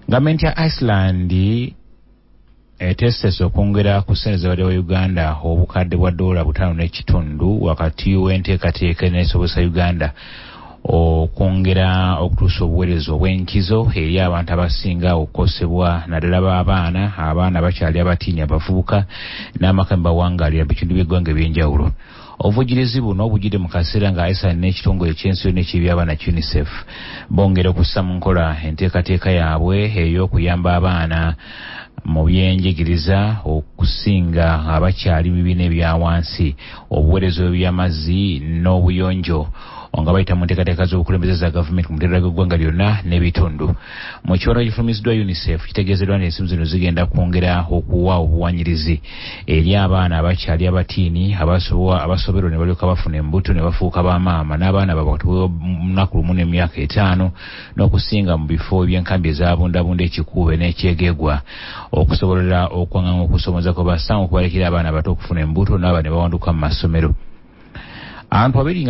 Gavumenti ya Iceland etesese okwongera ku ssente z'abadde wa Uganda obukadde bwa $5.5 wakati w'enteekateeka eneesobozesa Uganda okwongera okutuusa obuweereza obw'enkizo eri abantu abasinga okukosebwa naddala abaana bakyali abatiini abavubuka n'amaka bawangaalira mu bitundu by'eggwanga eby'enjawulo. Obuvujjirizi buno bujjidde mu kaseera nga Iceland n'ekitongole eky'ensi yonna eky'eby'abaana UNICEF bongera okussa mu nkola enteekateeka yaabwe ey'okuyamba abaana mu byenjigiriza okusinga abakyali mu bibiina ebya wansi, obuweereza by'amazzi n'obuyonjo nga bayita mu nteekateeka z'obukulembeze za gavumenti ku muteera gw'eggwanga lyonna n'ebitundu. Mu kiwato ekifulumiziddwa UNICEF kitegeezeddwa nti ensibu zino zigenda kwongera okuwa obuwannyirizi eri abaana abakyali abatiini abasoberwa ne balyoka bafuna embuto ne bafuuka bamaama n'abaana bakati w'olunaku lumu n'emyaka 5 n'okusinga mu bifo by'enkambi ezabundabunda ekikuube n'ekyegeegwa okusobolera okwaŋŋaŋa okusomoza kwe bassanga okubalekera abaana bato okufuna embuto n'aba ne bawanduka mu masomero. Abantu babiri